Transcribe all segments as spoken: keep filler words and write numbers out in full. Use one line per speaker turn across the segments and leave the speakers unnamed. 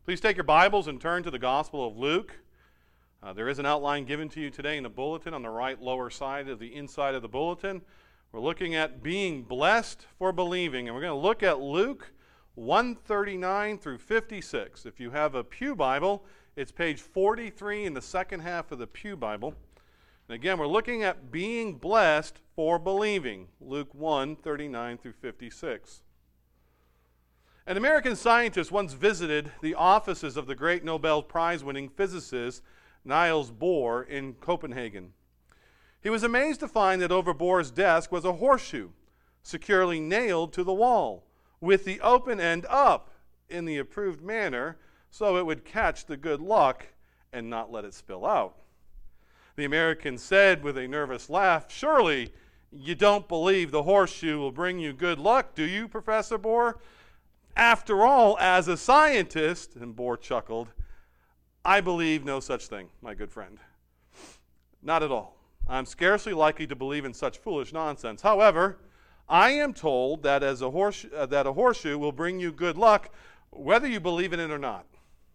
Please take your Bibles and turn to the Gospel of Luke. Uh, there is an outline given to you today in the bulletin on the right lower side of the inside of the bulletin. We're looking at being blessed for believing, and we're going to look at Luke one thirty-nine through fifty-six. If you have a Pew Bible, it's page forty-three in the second half of the Pew Bible. And again, we're looking at being blessed for believing, Luke one thirty-nine through fifty-six. An American scientist once visited the offices of the great Nobel Prize-winning physicist Niels Bohr in Copenhagen. He was amazed to find that over Bohr's desk was a horseshoe, securely nailed to the wall, with the open end up in the approved manner so it would catch the good luck and not let it spill out. The American said with a nervous laugh, "Surely you don't believe the horseshoe will bring you good luck, do you, Professor Bohr? After all, as a scientist," and Bohr chuckled, "I believe no such thing, my good friend. Not at all. I'm scarcely likely to believe in such foolish nonsense. However, I am told that, as a, horse, uh, that a horseshoe will bring you good luck, whether you believe in it or not."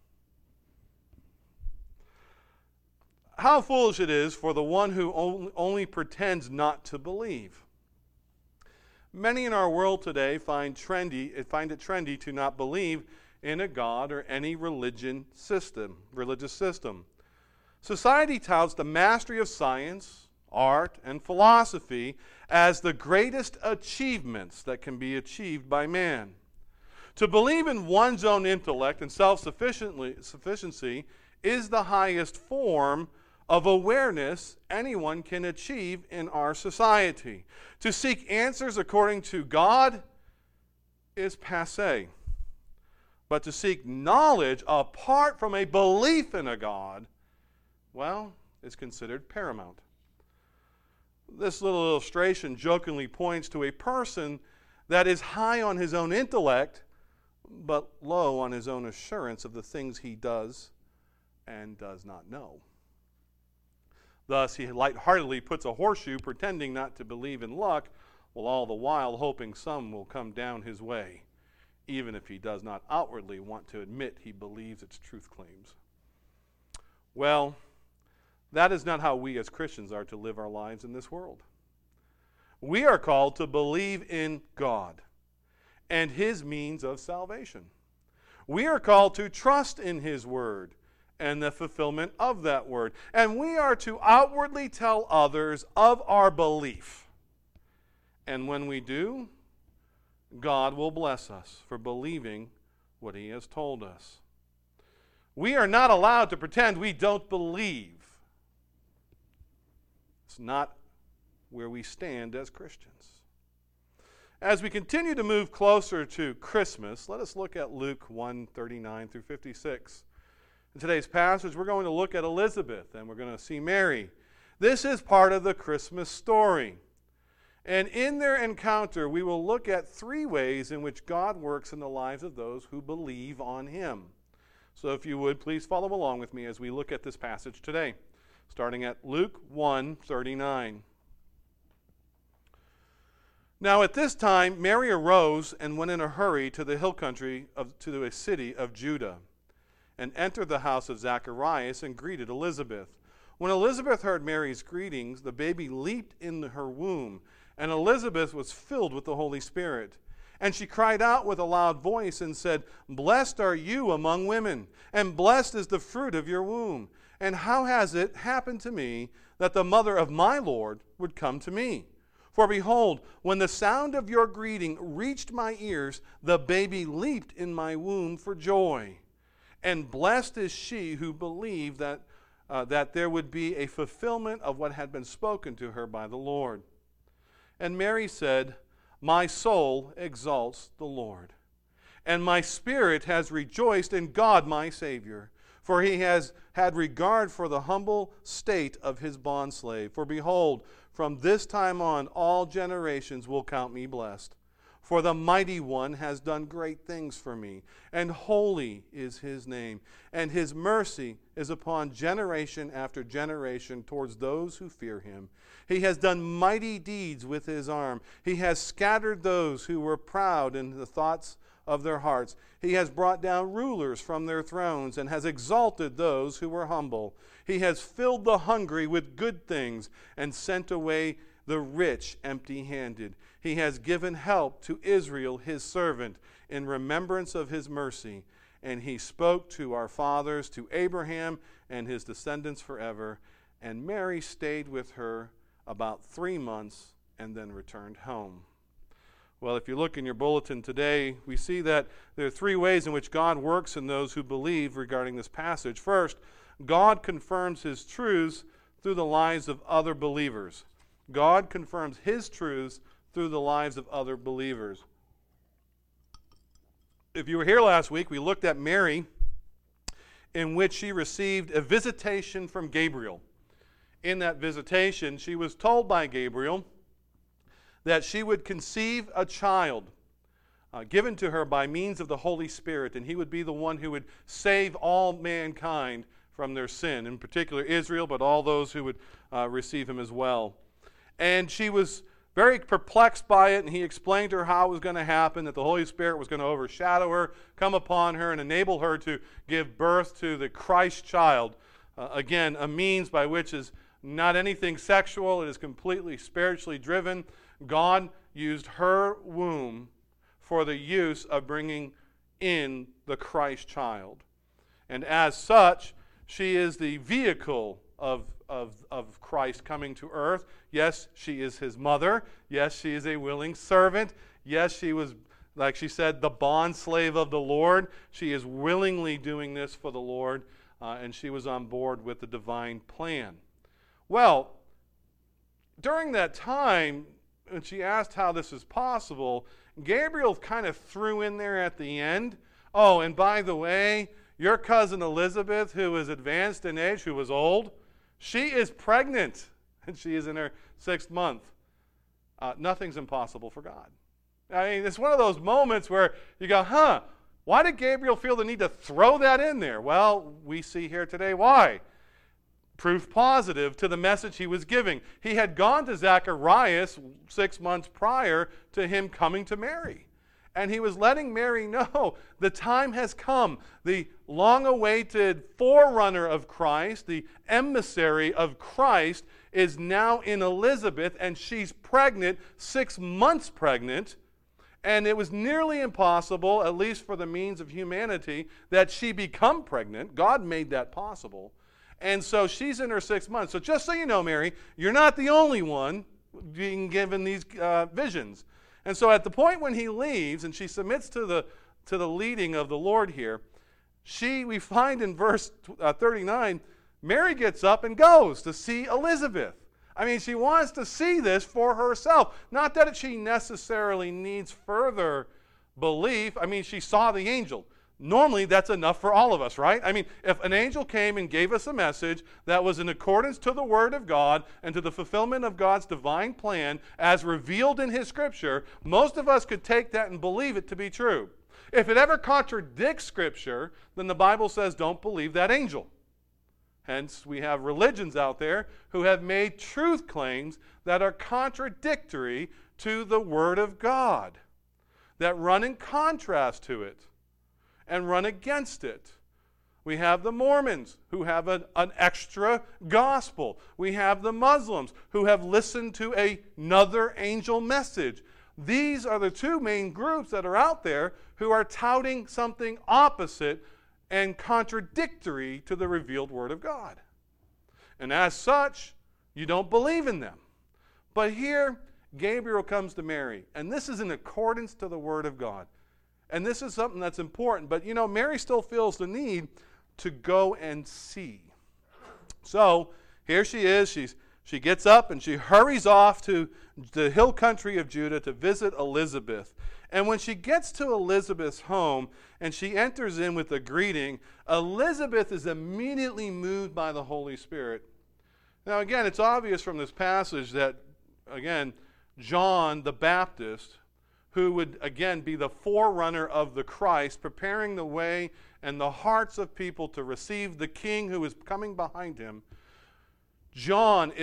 How foolish it is for the one who only, only pretends not to believe. Many in our world today find trendy, find it trendy to not believe in a God or any religion system, religious system. Society touts the mastery of science, art, and philosophy as the greatest achievements that can be achieved by man. To believe in one's own intellect and self-sufficiency is the highest form of awareness anyone can achieve in our society. To seek answers according to God is passé. But to seek knowledge apart from a belief in a God, well, is considered paramount. This little illustration jokingly points to a person that is high on his own intellect, but low on his own assurance of the things he does and does not know. Thus, he lightheartedly puts a horseshoe, pretending not to believe in luck, while all the while hoping some will come down his way, even if he does not outwardly want to admit he believes its truth claims. Well, that is not how we as Christians are to live our lives in this world. We are called to believe in God and His means of salvation. We are called to trust in His Word and the fulfillment of that word. And we are to outwardly tell others of our belief. And when we do, God will bless us for believing what He has told us. We are not allowed to pretend we don't believe. It's not where we stand as Christians. As we continue to move closer to Christmas, let us look at Luke one thirty-nine through fifty-six. In today's passage, we're going to look at Elizabeth, and we're going to see Mary. This is part of the Christmas story. And in their encounter, we will look at three ways in which God works in the lives of those who believe on Him. So if you would, please follow along with me as we look at this passage today, starting at Luke one thirty-nine. Now at this time, Mary arose and went in a hurry to the hill country, of, to a city of Judah, and entered the house of Zacharias and greeted Elizabeth. When Elizabeth heard Mary's greetings, the baby leaped in her womb, and Elizabeth was filled with the Holy Spirit. And she cried out with a loud voice and said, "Blessed are you among women, and blessed is the fruit of your womb. And how has it happened to me that the mother of my Lord would come to me? For behold, when the sound of your greeting reached my ears, the baby leaped in my womb for joy. And blessed is she who believed that, uh, that there would be a fulfillment of what had been spoken to her by the Lord." And Mary said, "My soul exalts the Lord, and my spirit has rejoiced in God my Savior, for He has had regard for the humble state of His bondslave. For behold, from this time on all generations will count me blessed. For the Mighty One has done great things for me, and holy is His name, and His mercy is upon generation after generation towards those who fear Him. He has done mighty deeds with His arm. He has scattered those who were proud in the thoughts of their hearts. He has brought down rulers from their thrones and has exalted those who were humble. He has filled the hungry with good things and sent away the rich empty-handed. He has given help to Israel, his servant, in remembrance of his mercy. And he spoke to our fathers, to Abraham and his descendants forever. And Mary stayed with her about three months and then returned home. Well, if you look in your bulletin today, we see that there are three ways in which God works in those who believe regarding this passage. First, God confirms his truths through the lives of other believers. God confirms his truths through the lives of other believers. If you were here last week, we looked at Mary, in which she received a visitation from Gabriel. In that visitation, she was told by Gabriel that she would conceive a child uh, given to her by means of the Holy Spirit, and he would be the one who would save all mankind from their sin, in particular Israel, but all those who would uh, receive him as well. And she was very perplexed by it, and he explained to her how it was going to happen, that the Holy Spirit was going to overshadow her, come upon her, and enable her to give birth to the Christ child. Uh, again, a means by which is not anything sexual. It is completely spiritually driven. God used her womb for the use of bringing in the Christ child. And as such, she is the vehicle of, of, of Christ coming to earth. Yes, she is his mother. Yes, she is a willing servant. Yes, she was, like she said, the bond slave of the Lord. She is willingly doing this for the Lord, uh, and she was on board with the divine plan. Well, during that time, when she asked how this is possible, Gabriel kind of threw in there at the end, oh, and by the way, your cousin Elizabeth, who is advanced in age, who was old, she is pregnant, and she is in her sixth month. Uh, nothing's impossible for God. I mean, it's one of those moments where you go, huh, why did Gabriel feel the need to throw that in there? Well, we see here today why. Proof positive to the message he was giving. He had gone to Zacharias six months prior to him coming to Mary. And he was letting Mary know the time has come. The long-awaited forerunner of Christ, the emissary of Christ, is now in Elizabeth, and she's pregnant, six months pregnant. And it was nearly impossible, at least for the means of humanity, that she become pregnant. God made that possible. And so she's in her sixth month. So just so you know, Mary, you're not the only one being given these uh, visions. And so at the point when he leaves and she submits to the to the leading of the Lord here, she, we find in verse uh, thirty-nine, Mary gets up and goes to see Elizabeth. I mean, she wants to see this for herself. Not that she necessarily needs further belief. I mean, she saw the angel. Normally, that's enough for all of us, right? I mean, if an angel came and gave us a message that was in accordance to the Word of God and to the fulfillment of God's divine plan as revealed in His Scripture, most of us could take that and believe it to be true. If it ever contradicts Scripture, then the Bible says don't believe that angel. Hence, we have religions out there who have made truth claims that are contradictory to the Word of God, that run in contrast to it and run against it. We have the Mormons who have a, an extra gospel. We have the Muslims who have listened to a, another angel message. These are the two main groups that are out there who are touting something opposite and contradictory to the revealed Word of God. And as such, you don't believe in them. But here, Gabriel comes to Mary, and this is in accordance to the Word of God. And this is something that's important. But, you know, Mary still feels the need to go and see. So, here she is. She's, she gets up and she hurries off to the hill country of Judah to visit Elizabeth. And when she gets to Elizabeth's home and she enters in with a greeting, Elizabeth is immediately moved by the Holy Spirit. Now, again, it's obvious from this passage that, again, John the Baptist, who would, again, be the forerunner of the Christ, preparing the way and the hearts of people to receive the King who is coming behind him. John is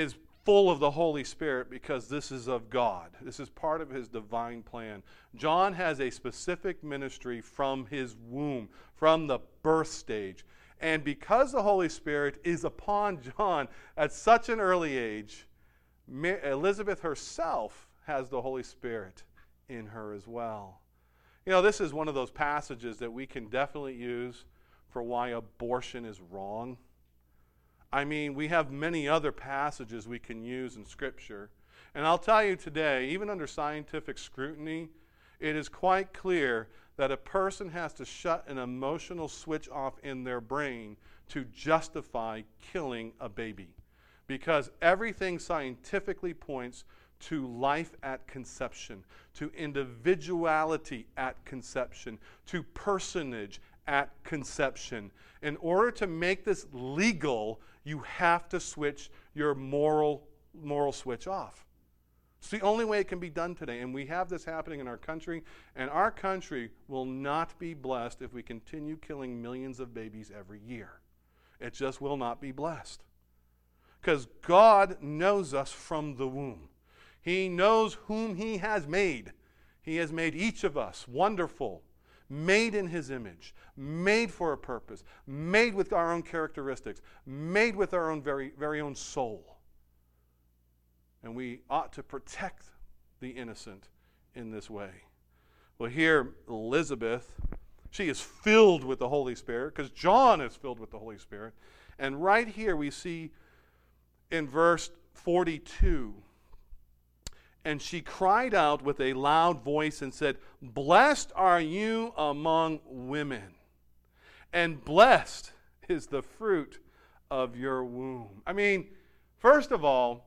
full of the Holy Spirit because this is of God. This is part of his divine plan. John has a specific ministry from his womb, from the birth stage. And because the Holy Spirit is upon John at such an early age, Elizabeth herself has the Holy Spirit in her as well. You know, this is one of those passages that we can definitely use for why abortion is wrong. I mean, we have many other passages we can use in Scripture. And I'll tell you today, even under scientific scrutiny, it is quite clear that a person has to shut an emotional switch off in their brain to justify killing a baby. Because everything scientifically points to life at conception, to individuality at conception, to personage at conception. In order to make this legal, you have to switch your moral moral switch off. It's the only way it can be done today, and we have this happening in our country, and our country will not be blessed if we continue killing millions of babies every year. It just will not be blessed. Because God knows us from the womb. He knows whom he has made. He has made each of us wonderful, made in his image, made for a purpose, made with our own characteristics, made with our own very, very own soul. And we ought to protect the innocent in this way. Well, here, Elizabeth, she is filled with the Holy Spirit, because John is filled with the Holy Spirit. And right here we see in verse forty-two, and she cried out with a loud voice and said, "Blessed are you among women, and blessed is the fruit of your womb." I mean, first of all,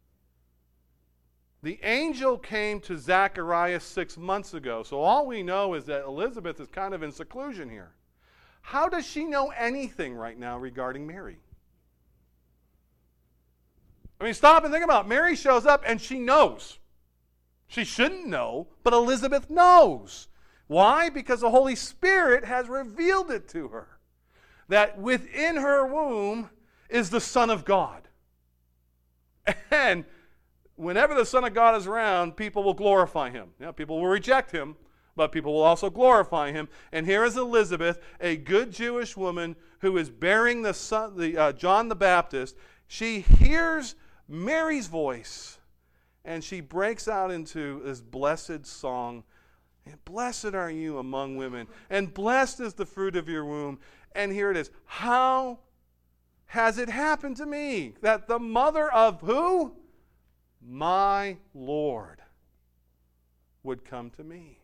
the angel came to Zacharias six months ago, so all we know is that Elizabeth is kind of in seclusion here. How does she know anything right now regarding Mary? I mean, stop and think about it. Mary shows up and she knows. She shouldn't know, but Elizabeth knows. Why? Because the Holy Spirit has revealed it to her. That within her womb is the Son of God. And whenever the Son of God is around, people will glorify him. You know, people will reject him, but people will also glorify him. And here is Elizabeth, a good Jewish woman who is bearing the son, the uh, John the Baptist. She hears Mary's voice, and she breaks out into this blessed song. And blessed are you among women, and blessed is the fruit of your womb. And here it is. How has it happened to me that the mother of who? My Lord would come to me.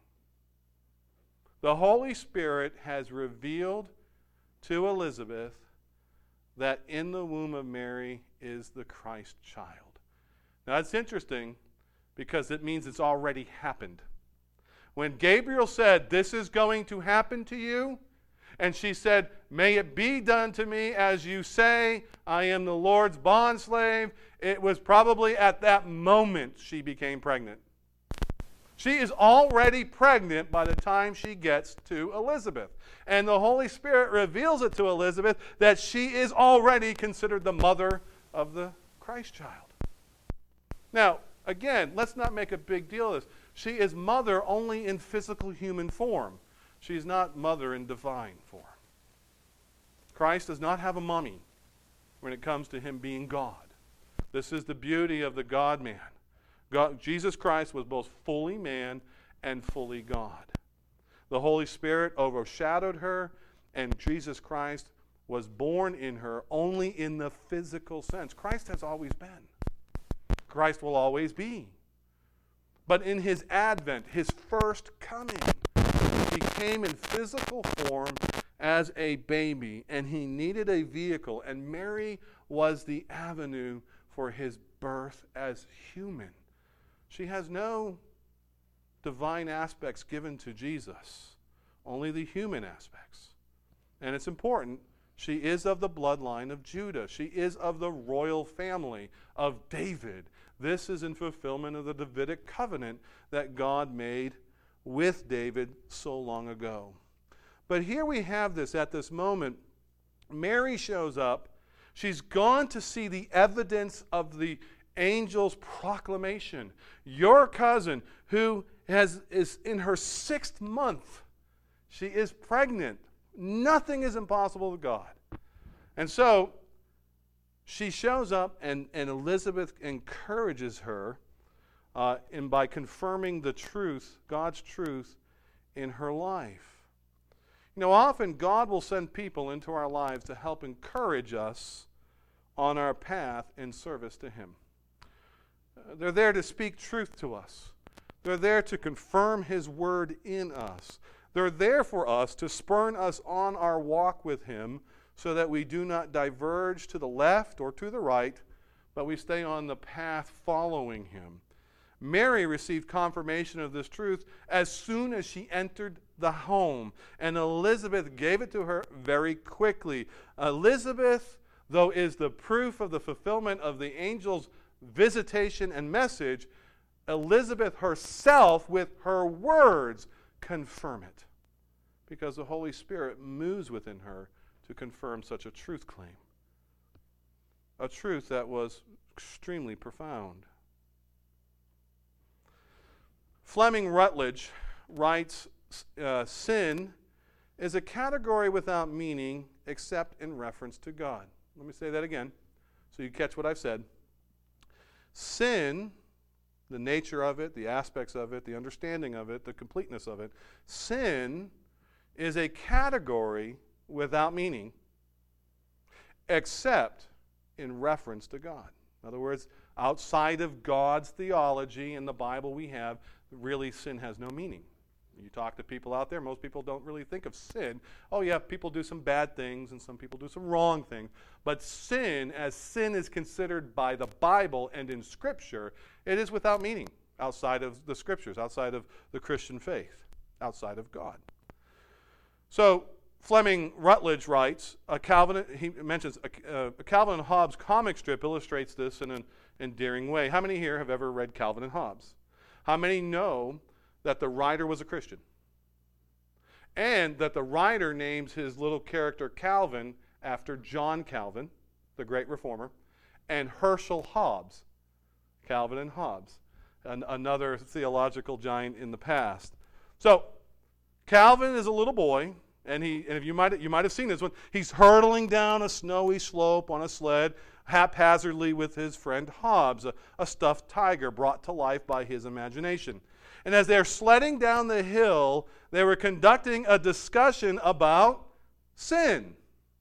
The Holy Spirit has revealed to Elizabeth that in the womb of Mary is the Christ child. Now that's interesting because it means it's already happened. When Gabriel said, "This is going to happen to you," and she said, "May it be done to me as you say, I am the Lord's bondslave," it was probably at that moment she became pregnant. She is already pregnant by the time she gets to Elizabeth. And the Holy Spirit reveals it to Elizabeth that she is already considered the mother of the Christ child. Now, again, let's not make a big deal of this. She is mother only in physical human form. She is not mother in divine form. Christ does not have a mommy when it comes to him being God. This is the beauty of the God-man. God, Jesus Christ was both fully man and fully God. The Holy Spirit overshadowed her, and Jesus Christ was born in her only in the physical sense. Christ has always been. Christ will always be. But in his advent, his first coming, he came in physical form as a baby, and he needed a vehicle, and Mary was the avenue for his birth as human. She has no divine aspects given to Jesus, only the human aspects. And it's important, she is of the bloodline of Judah. She is of the royal family of David. This is in fulfillment of the Davidic covenant that God made with David so long ago. But here we have this at this moment. Mary shows up. She's gone to see the evidence of the angel's proclamation. Your cousin, who has, is in her sixth month, she is pregnant. Nothing is impossible to God. And so she shows up, and, and Elizabeth encourages her uh, in, by confirming the truth, God's truth, in her life. You know, often God will send people into our lives to help encourage us on our path in service to Him. Uh, they're there to speak truth to us. They're there to confirm His word in us. They're there for us to spur us on our walk with Him so that we do not diverge to the left or to the right, but we stay on the path following Him. Mary received confirmation of this truth as soon as she entered the home, and Elizabeth gave it to her very quickly. Elizabeth, though, is the proof of the fulfillment of the angel's visitation and message. Elizabeth herself, with her words, confirm it, because the Holy Spirit moves within her to confirm such a truth claim, a truth that was extremely profound. Fleming Rutledge writes, uh, sin is a category without meaning except in reference to God. Let me say that again so you catch what I've said. Sin, the nature of it, the aspects of it, the understanding of it, the completeness of it, sin is a category without meaning except in reference to God. In other words, outside of God's theology and the Bible we have, really sin has no meaning. You talk to people out there, most people don't really think of sin. Oh yeah, people do some bad things and some people do some wrong things. But sin, as sin is considered by the Bible and in Scripture, it is without meaning outside of the Scriptures, outside of the Christian faith, outside of God. So Fleming Rutledge writes, a Calvin, he mentions, a, a Calvin and Hobbes comic strip illustrates this in an endearing way. How many here have ever read Calvin and Hobbes? How many know that the writer was a Christian? And that the writer names his little character Calvin after John Calvin, the great reformer, and Herschel Hobbes, Calvin and Hobbes, an, another theological giant in the past. So, Calvin is a little boy, and he and if you might you might have seen this one, he's hurtling down a snowy slope on a sled haphazardly with his friend Hobbes, a, a stuffed tiger brought to life by his imagination. And as they're sledding down the hill, they were conducting a discussion about sin.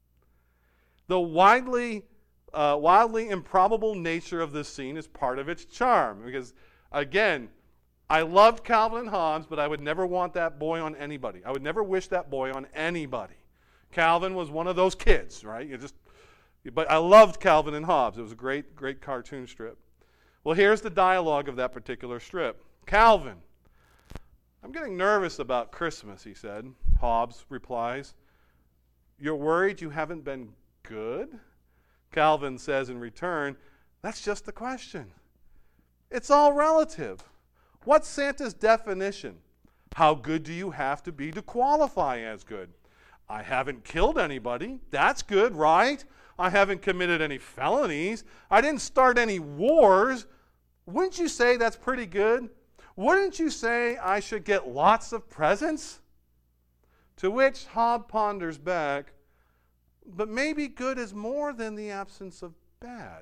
The widely, uh, wildly improbable nature of this scene is part of its charm. Because, again, I loved Calvin and Hobbes, but I would never want that boy on anybody. I would never wish that boy on anybody. Calvin was one of those kids, right? You just, but I loved Calvin and Hobbes. It was a great, great cartoon strip. Well, here's the dialogue of that particular strip. Calvin, I'm getting nervous about Christmas, he said. Hobbes replies, you're worried you haven't been good? Calvin says in return, that's just the question. It's all relative. What's Santa's definition? How good do you have to be to qualify as good? I haven't killed anybody. That's good, right? I haven't committed any felonies. I didn't start any wars. Wouldn't you say that's pretty good? Wouldn't you say I should get lots of presents? To which Hobbes ponders back, but maybe good is more than the absence of bad.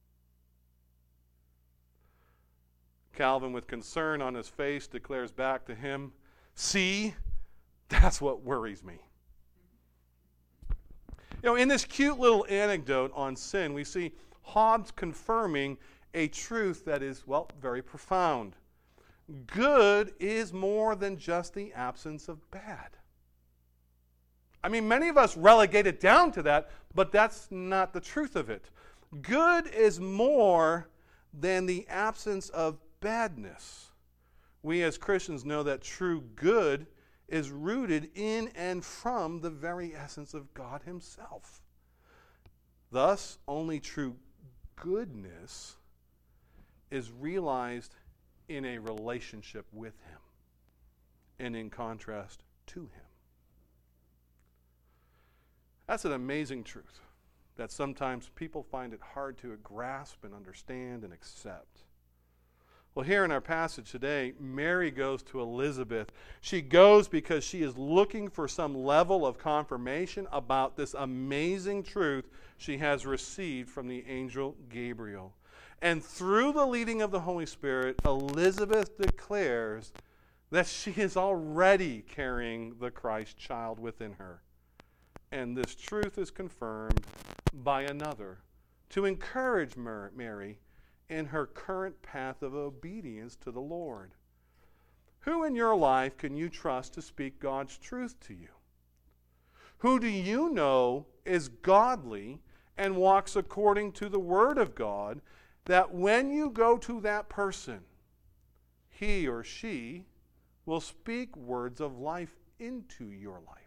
Calvin, with concern on his face, declares back to him, see, that's what worries me. You know, in this cute little anecdote on sin, we see Hobbes confirming a truth that is, well, very profound. Good is more than just the absence of bad. I mean, many of us relegate it down to that, but that's not the truth of it. Good is more than the absence of badness. We as Christians know that true good is rooted in and from the very essence of God Himself. Thus, only true goodness is realized in a relationship with Him and in contrast to Him. That's an amazing truth. that sometimes people find it hard to grasp and understand and accept. Well, here in our passage today, Mary goes to Elizabeth. She goes because she is looking for some level of confirmation about this amazing truth she has received from the angel Gabriel. And through the leading of the Holy Spirit, Elizabeth declares that she is already carrying the Christ child within her. And this truth is confirmed by another to encourage Mary in her current path of obedience to the Lord. Who in your life can you trust to speak God's truth to you? Who do you know is godly and walks according to the Word of God, that when you go to that person, he or she will speak words of life into your life?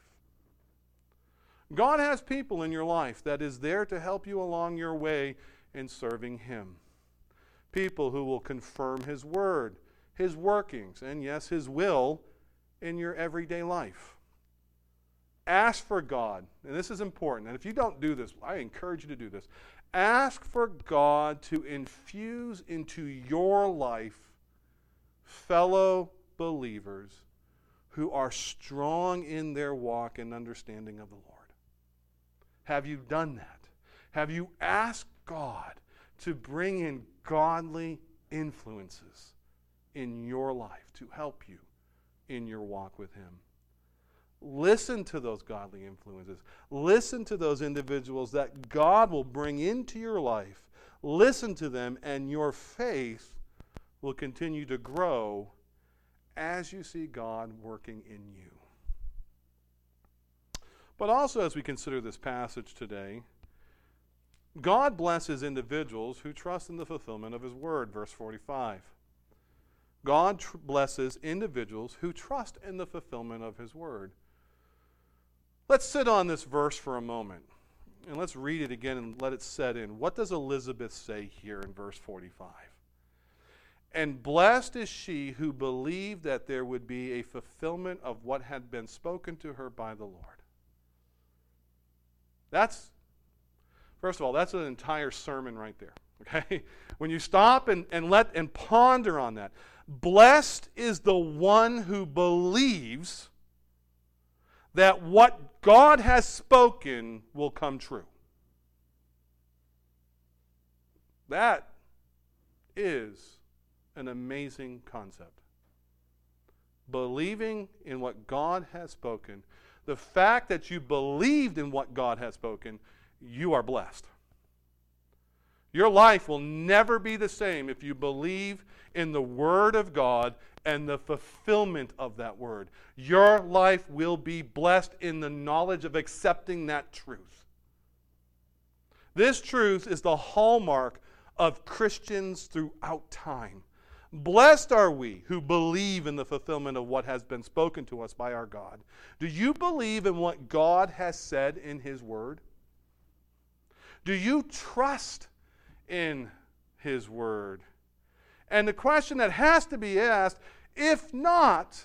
God has people in your life that is there to help you along your way in serving Him. People who will confirm His Word, His workings, and yes, His will in your everyday life. Ask for God, and this is important, and if you don't do this, I encourage you to do this. Ask for God to infuse into your life fellow believers who are strong in their walk and understanding of the Lord. Have you done that? Have you asked God to bring in godly influences in your life to help you in your walk with Him? Listen to those godly influences. Listen to those individuals that God will bring into your life. Listen to them, and your faith will continue to grow as you see God working in you. But also, as we consider this passage today, God blesses individuals who trust in the fulfillment of His Word, verse forty-five. God tr- blesses individuals who trust in the fulfillment of His Word. Let's sit on this verse for a moment, and let's read it again and let it set in. What does Elizabeth say here in verse forty-five? And blessed is she who believed that there would be a fulfillment of what had been spoken to her by the Lord. That's, first of all, that's an entire sermon right there. Okay? When you stop and, and let and ponder on that. Blessed is the one who believes that what God has spoken will come true. That is an amazing concept. Believing in what God has spoken. The fact that you believed in what God has spoken, you are blessed. Your life will never be the same if you believe in the Word of God and the fulfillment of that Word. Your life will be blessed in the knowledge of accepting that truth. This truth is the hallmark of Christians throughout time. Blessed are we who believe in the fulfillment of what has been spoken to us by our God. Do you believe in what God has said in His Word? Do you trust in His Word? And the question that has to be asked, if not,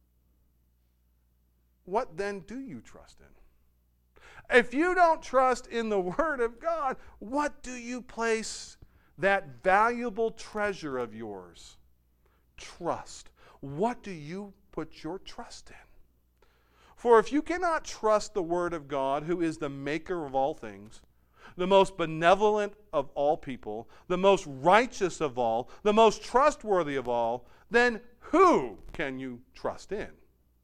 what then do you trust in? If you don't trust in the Word of God, what do you place that valuable treasure of yours? Trust. What do you put your trust in? For if you cannot trust the Word of God, who is the maker of all things, the most benevolent of all people, the most righteous of all, the most trustworthy of all, then who can you trust in?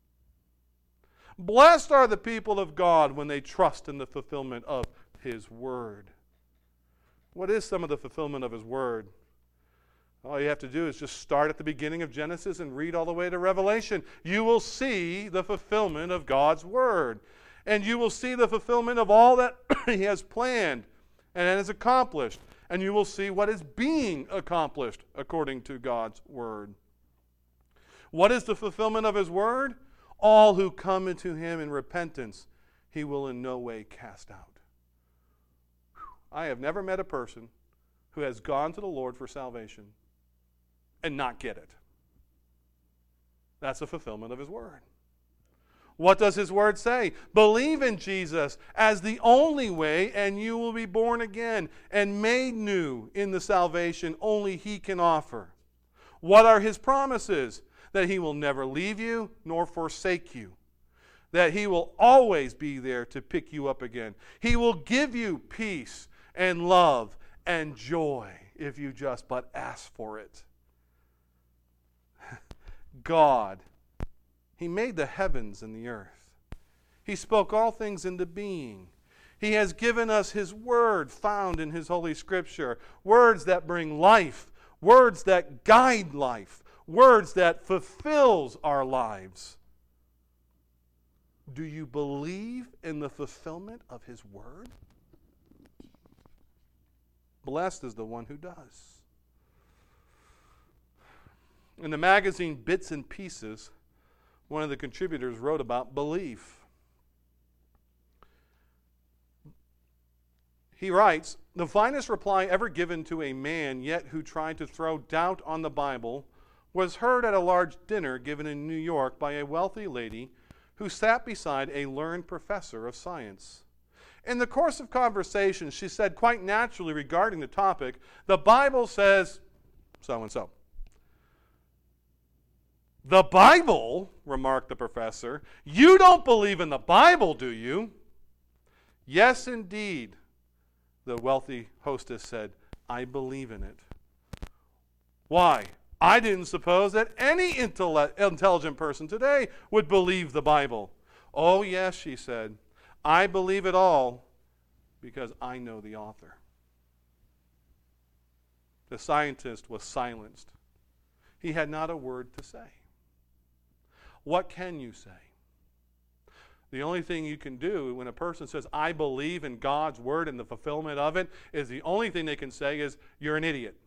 Blessed are the people of God when they trust in the fulfillment of His Word. What is some of the fulfillment of His Word? All you have to do is just start at the beginning of Genesis and read all the way to Revelation. You will see the fulfillment of God's Word. And you will see the fulfillment of all that He has planned and has accomplished. And you will see what is being accomplished according to God's Word. What is the fulfillment of His Word? All who come into Him in repentance, He will in no way cast out. I have never met a person who has gone to the Lord for salvation and not get it. That's the fulfillment of His Word. What does his word say? Believe in Jesus as the only way, and you will be born again and made new in the salvation only he can offer. What are his promises? That he will never leave you nor forsake you. That he will always be there to pick you up again. He will give you peace and love and joy if you just but ask for it. God, he made the heavens and the earth. He spoke all things into being. He has given us his word found in his holy scripture. Words that bring life. Words that guide life. Words that fulfills our lives. Do you believe in the fulfillment of his word? Blessed is the one who does. In the magazine Bits and Pieces, one of the contributors wrote about belief. He writes, "The finest reply ever given to a man yet who tried to throw doubt on the Bible was heard at a large dinner given in New York by a wealthy lady who sat beside a learned professor of science. In the course of conversation, she said quite naturally regarding the topic, 'The Bible says so-and-so.' 'The Bible?' remarked the professor. 'You don't believe in the Bible, do you?' 'Yes, indeed,' the wealthy hostess said. 'I believe in it.' 'Why, I didn't suppose that any intelle- intelligent person today would believe the Bible.' 'Oh, yes,' she said. 'I believe it all because I know the author.'" The scientist was silenced. He had not a word to say. What can you say? The only thing you can do when a person says, "I believe in God's word and the fulfillment of it," is the only thing they can say is, "You're an idiot."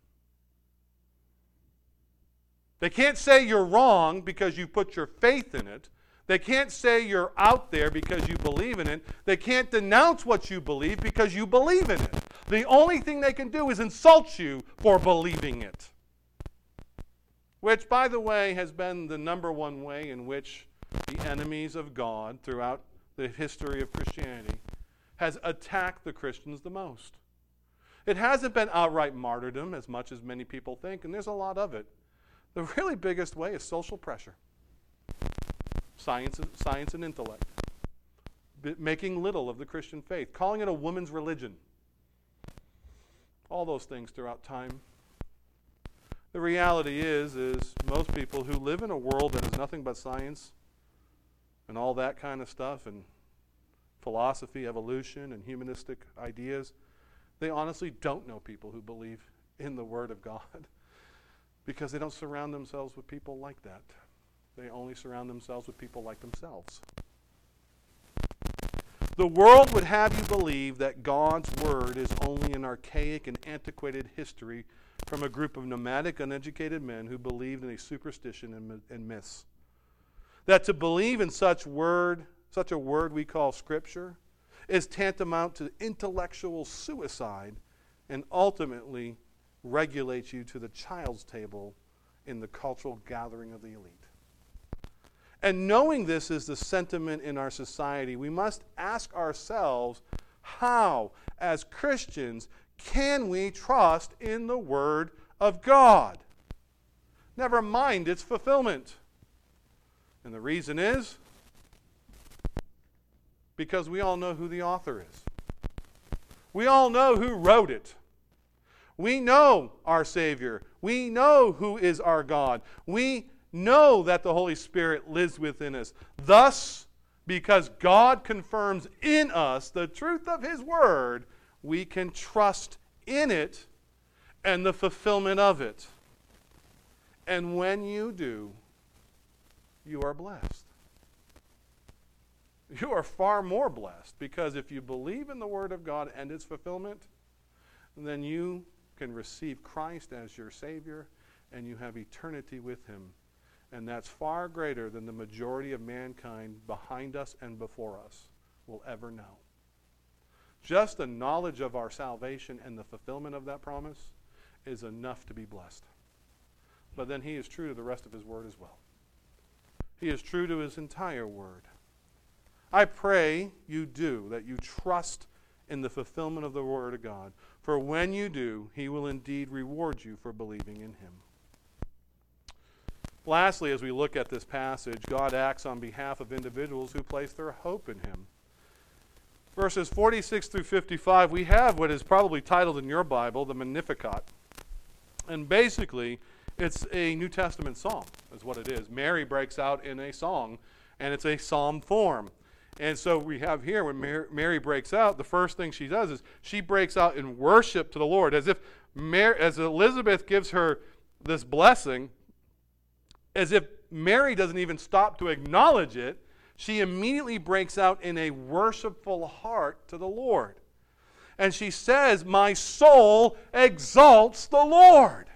They can't say you're wrong because you put your faith in it. They can't say you're out there because you believe in it. They can't denounce what you believe because you believe in it. The only thing they can do is insult you for believing it. Which, by the way, has been the number one way in which the enemies of God throughout the history of Christianity has attacked the Christians the most. It hasn't been outright martyrdom as much as many people think, and there's a lot of it. The really biggest way is social pressure. Science, science and intellect. B- making little of the Christian faith. Calling it a woman's religion. All those things throughout time. The reality is, is most people who live in a world that is nothing but science and all that kind of stuff and philosophy, evolution, and humanistic ideas, they honestly don't know people who believe in the Word of God. Because they don't surround themselves with people like that. They only surround themselves with people like themselves. The world would have you believe that God's word is only an archaic and antiquated history from a group of nomadic, uneducated men who believed in a superstition and, and myths. That to believe in such word, such a word we call Scripture, is tantamount to intellectual suicide and ultimately regulates you to the child's table in the cultural gathering of the elite. And knowing this is the sentiment in our society, we must ask ourselves, how, as Christians, can we trust in the Word of God? Never mind its fulfillment. And the reason is because we all know who the author is. We all know who wrote it. We know our Savior. We know who is our God. We know that the Holy Spirit lives within us. Thus, because God confirms in us the truth of His Word, we can trust in it and the fulfillment of it. And when you do, you are blessed. You are far more blessed, because if you believe in the Word of God and its fulfillment, then you can receive Christ as your Savior, and you have eternity with Him. And that's far greater than the majority of mankind behind us and before us will ever know. Just the knowledge of our salvation and the fulfillment of that promise is enough to be blessed. But then He is true to the rest of His Word as well. He is true to his entire word. I pray you do, that you trust in the fulfillment of the word of God. For when you do, he will indeed reward you for believing in him. Lastly, as we look at this passage, God acts on behalf of individuals who place their hope in him. Verses forty-six through fifty-five, we have what is probably titled in your Bible, the Magnificat. And basically, it's a New Testament song, is what it is. Mary breaks out in a song, and it's a psalm form. And so we have here, when Mary, Mary breaks out, the first thing she does is she breaks out in worship to the Lord, as if Mary, as Elizabeth gives her this blessing, as if Mary doesn't even stop to acknowledge it, she immediately breaks out in a worshipful heart to the Lord. And she says, "My soul exalts the Lord."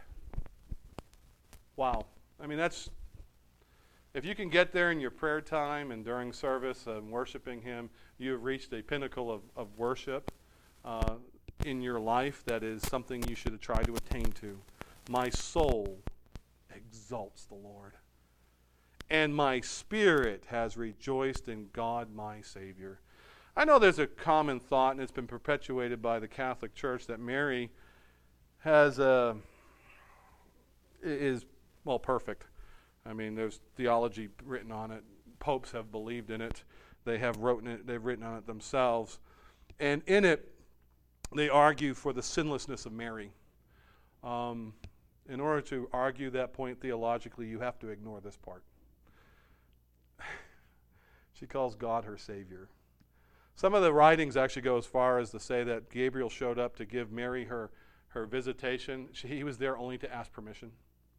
Wow. I mean, that's, if you can get there in your prayer time and during service and worshiping him, you have reached a pinnacle of, of worship uh, in your life that is something you should try to attain to. My soul exalts the Lord, and my spirit has rejoiced in God my Savior. I know there's a common thought, and it's been perpetuated by the Catholic Church, that Mary has a, is, well, perfect. I mean, there's theology written on it. Popes have believed in it. They have written it. They've written on it themselves. And in it, they argue for the sinlessness of Mary. Um, in order to argue that point theologically, you have to ignore this part. She calls God her Savior. Some of the writings actually go as far as to say that Gabriel showed up to give Mary her, her visitation. She, he was there only to ask permission.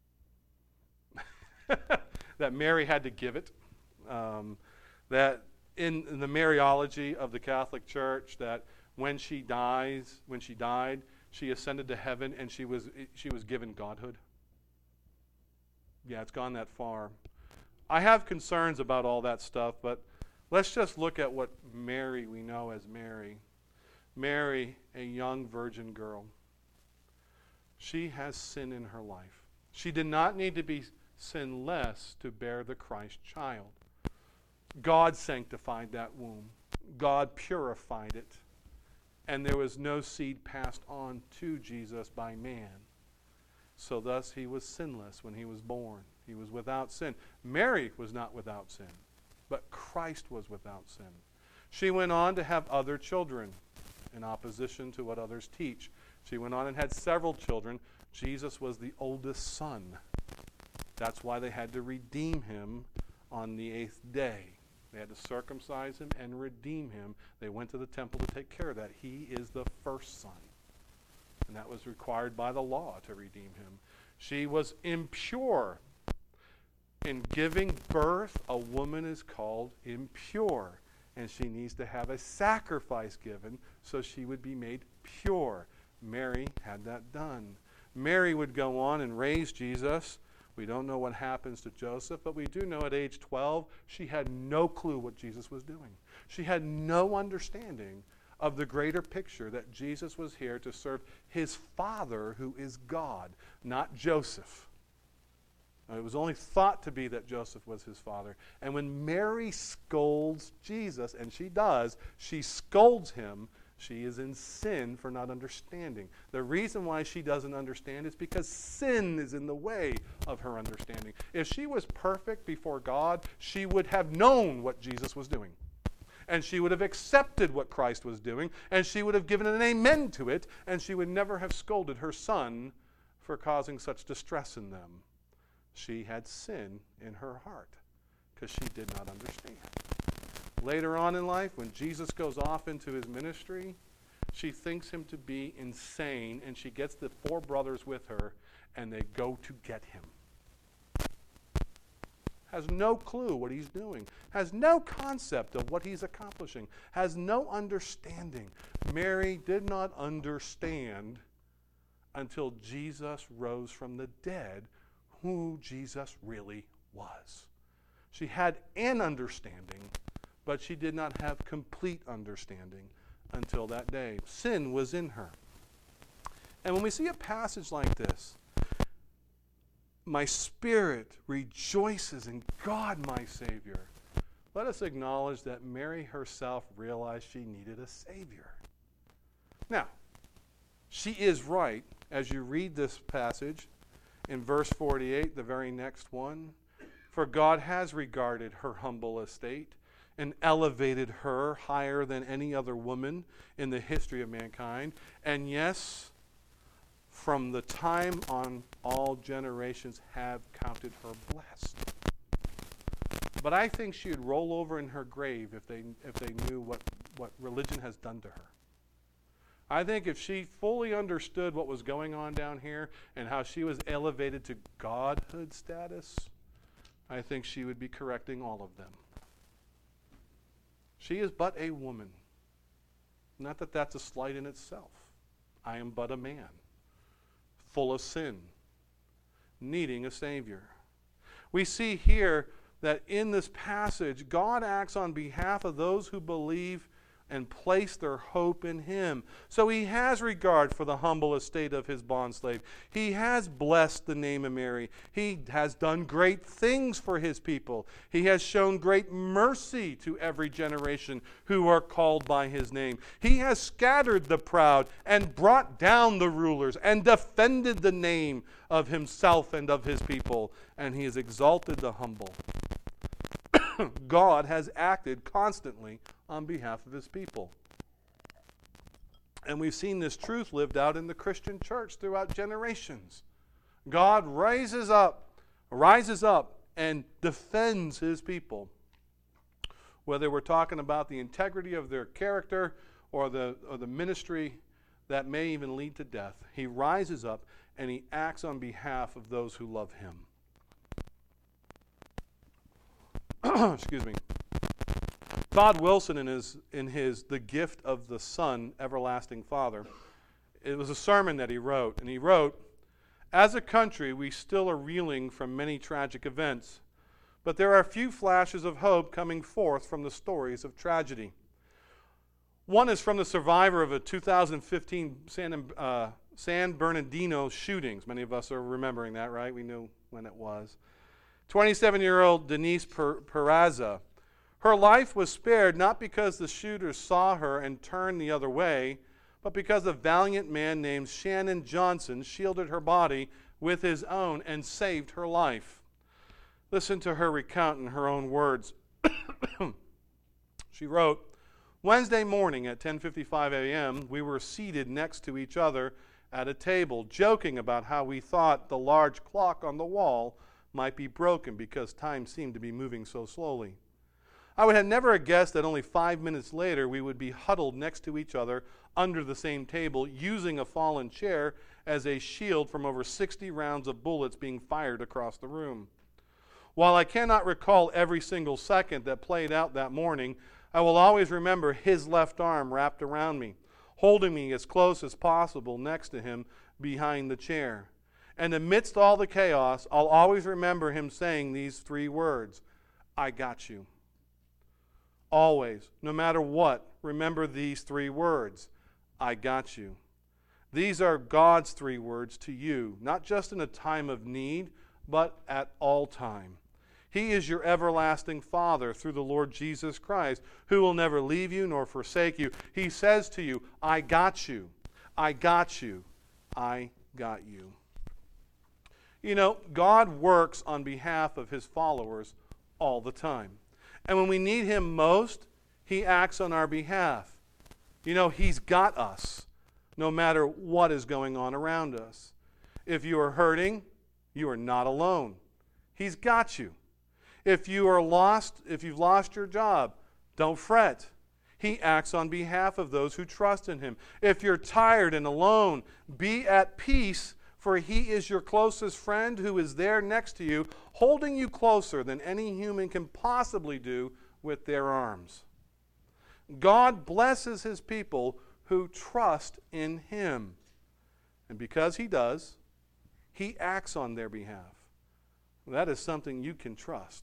That Mary had to give it. Um, that in, in the Mariology of the Catholic Church, that when she dies, when she died, she ascended to heaven and she was she was given godhood. Yeah, it's gone that far. I have concerns about all that stuff, but let's just look at what Mary we know as Mary. Mary, a young virgin girl. She has sin in her life. She did not need to be sinless to bear the Christ child. God sanctified that womb. God purified it. And there was no seed passed on to Jesus by man. So thus he was sinless when he was born. He was without sin. Mary was not without sin, but Christ was without sin. She went on to have other children in opposition to what others teach. She went on and had several children. Jesus was the oldest son. That's why they had to redeem him on the eighth day. They had to circumcise him and redeem him. They went to the temple to take care of that. He is the first son. And that was required by the law to redeem him. She was impure. In giving birth, a woman is called impure. And she needs to have a sacrifice given so she would be made pure. Mary had that done. Mary would go on and raise Jesus. We don't know what happens to Joseph, but we do know at age twelve, she had no clue what Jesus was doing. She had no understanding of the greater picture that Jesus was here to serve his Father, who is God, not Joseph. Now, it was only thought to be that Joseph was his father. And when Mary scolds Jesus, and she does, she scolds him. She is in sin for not understanding. The reason why she doesn't understand is because sin is in the way of her understanding. If she was perfect before God, she would have known what Jesus was doing. And she would have accepted what Christ was doing, and she would have given an amen to it, and she would never have scolded her son for causing such distress in them. She had sin in her heart because she did not understand. Later on in life, when Jesus goes off into his ministry, she thinks him to be insane, and she gets the four brothers with her, and they go to get him. Has no clue what he's doing, has no concept of what he's accomplishing, has no understanding. Mary did not understand until Jesus rose from the dead who Jesus really was. She had an understanding, but she did not have complete understanding until that day. Sin was in her. And when we see a passage like this, my spirit rejoices in God my Savior. Let us acknowledge that Mary herself realized she needed a Savior. Now, she is right as you read this passage in verse forty-eight, the very next one. For God has regarded her humble estate and elevated her higher than any other woman in the history of mankind. And yes, from the time on, all generations have counted her blessed. But I think she would roll over in her grave if they if they knew what, what religion has done to her. I think if she fully understood what was going on down here and how she was elevated to godhood status, I think she would be correcting all of them. She is but a woman. Not that that's a slight in itself. I am but a man, full of sin, needing a Savior. We see here that in this passage, God acts on behalf of those who believe and place their hope in Him. So He has regard for the humble estate of His bondslave. He has blessed the name of Mary. He has done great things for His people. He has shown great mercy to every generation who are called by His name. He has scattered the proud and brought down the rulers and defended the name of Himself and of His people. And He has exalted the humble. God has acted constantly on behalf of His people. And we've seen this truth lived out in the Christian church throughout generations. God rises up, rises up and defends His people. Whether we're talking about the integrity of their character or the, or the ministry that may even lead to death, He rises up and He acts on behalf of those who love Him. Excuse me. Todd Wilson, in his in his The Gift of the Son, Everlasting Father, it was a sermon that he wrote, and he wrote, "As a country, we still are reeling from many tragic events, but there are few flashes of hope coming forth from the stories of tragedy. One is from the survivor of a two thousand fifteen San, uh, San Bernardino shootings. Many of us are remembering that, right? We knew when it was. twenty-seven-year-old Denise per- Peraza. Her life was spared not because the shooters saw her and turned the other way, but because a valiant man named Shannon Johnson shielded her body with his own and saved her life. Listen to her recount in her own words. She wrote, Wednesday morning at ten fifty-five a.m., we were seated next to each other at a table, joking about how we thought the large clock on the wall might be broken because time seemed to be moving so slowly. I would have never guessed that only five minutes later we would be huddled next to each other under the same table, using a fallen chair as a shield from over sixty rounds of bullets being fired across the room. While I cannot recall every single second that played out that morning, I will always remember his left arm wrapped around me, holding me as close as possible next to him behind the chair. And amidst all the chaos, I'll always remember him saying these three words, I got you. Always, no matter what, remember these three words, I got you. These are God's three words to you, not just in a time of need, but at all time. He is your everlasting Father through the Lord Jesus Christ, who will never leave you nor forsake you. He says to you, I got you, I got you, I got you. You know, God works on behalf of His followers all the time. And when we need Him most, He acts on our behalf. You know, He's got us, no matter what is going on around us. If you are hurting, you are not alone. He's got you. If you are lost, if you've lost your job, don't fret. He acts on behalf of those who trust in Him. If you're tired and alone, be at peace, for He is your closest friend who is there next to you, holding you closer than any human can possibly do with their arms. God blesses His people who trust in Him. And because He does, He acts on their behalf. That is something you can trust.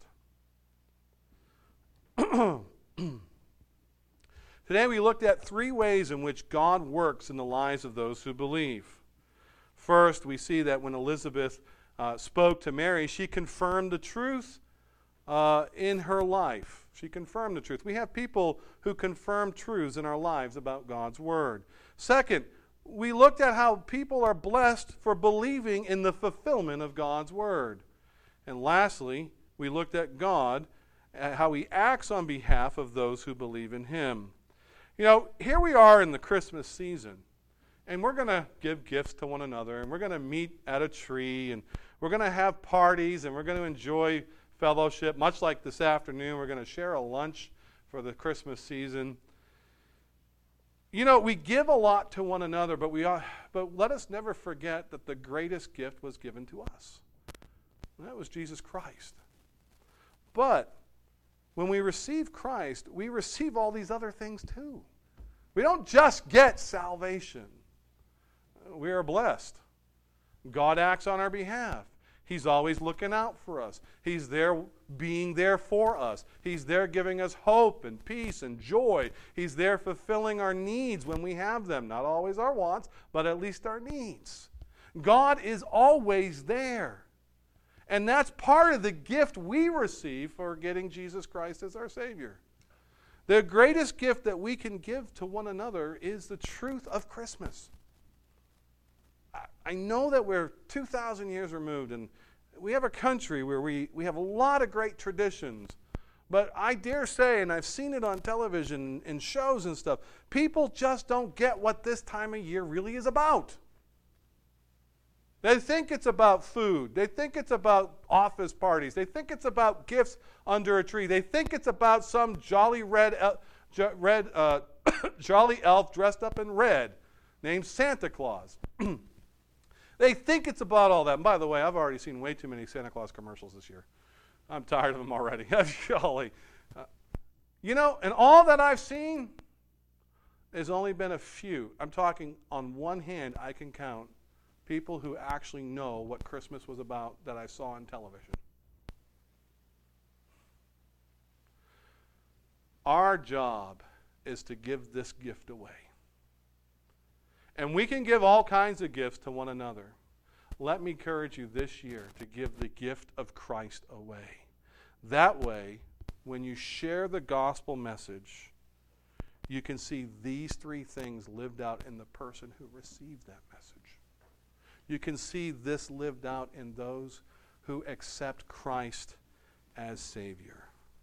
Today we looked at three ways in which God works in the lives of those who believe. First, we see that when Elizabeth uh, spoke to Mary, she confirmed the truth uh, in her life. She confirmed the truth. We have people who confirm truths in our lives about God's Word. Second, we looked at how people are blessed for believing in the fulfillment of God's Word. And lastly, we looked at God, at how He acts on behalf of those who believe in Him. You know, here we are in the Christmas season, and we're going to give gifts to one another, and we're going to meet at a tree, and we're going to have parties, and we're going to enjoy fellowship. Much like this afternoon, we're going to share a lunch for the Christmas season. You know, we give a lot to one another, but we are, but let us never forget that the greatest gift was given to us. And that was Jesus Christ. But when we receive Christ, we receive all these other things too. We don't just get salvation. We are blessed. God acts on our behalf. He's always looking out for us. He's there being there for us. He's there giving us hope and peace and joy. He's there fulfilling our needs when we have them. Not always our wants, but at least our needs. God is always there. And that's part of the gift we receive for getting Jesus Christ as our Savior. The greatest gift that we can give to one another is the truth of Christmas. I know that we're two thousand years removed, and we have a country where we, we have a lot of great traditions. But I dare say, and I've seen it on television and shows and stuff, people just don't get what this time of year really is about. They think it's about food. They think it's about office parties. They think it's about gifts under a tree. They think it's about some jolly red, el- jo- red uh, jolly elf dressed up in red named Santa Claus. They think it's about all that. And by the way, I've already seen way too many Santa Claus commercials this year. I'm tired of them already. Golly. Uh, you know, and all that I've seen has only been a few. I'm talking on one hand, I can count people who actually know what Christmas was about that I saw on television. Our job is to give this gift away. And we can give all kinds of gifts to one another. Let me encourage you this year to give the gift of Christ away. That way, when you share the gospel message, you can see these three things lived out in the person who received that message. You can see this lived out in those who accept Christ as Savior.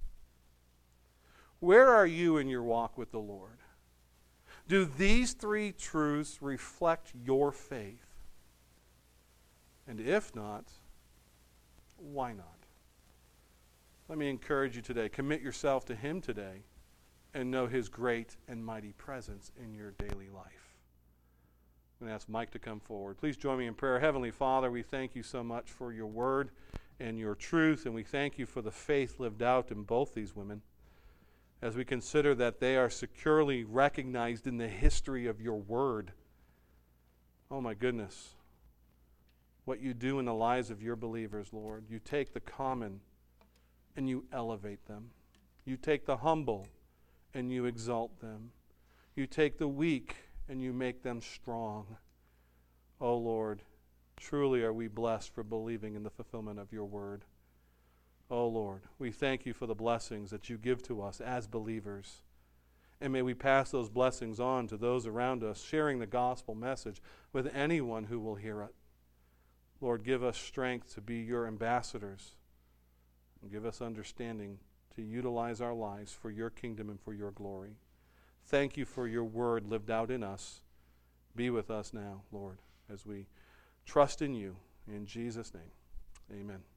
Where are you in your walk with the Lord? Do these three truths reflect your faith? And if not, why not? Let me encourage you today. Commit yourself to Him today and know His great and mighty presence in your daily life. I'm going to ask Mike to come forward. Please join me in prayer. Heavenly Father, we thank you so much for your word and your truth, and we thank you for the faith lived out in both these women. As we consider that they are securely recognized in the history of your word. Oh my goodness. What you do in the lives of your believers, Lord. You take the common and you elevate them. You take the humble and you exalt them. You take the weak and you make them strong. Oh Lord, truly are we blessed for believing in the fulfillment of your word. Oh Lord, we thank you for the blessings that you give to us as believers. And may we pass those blessings on to those around us, sharing the gospel message with anyone who will hear it. Lord, give us strength to be your ambassadors. And give us understanding to utilize our lives for your kingdom and for your glory. Thank you for your word lived out in us. Be with us now, Lord, as we trust in you. In Jesus' name, amen.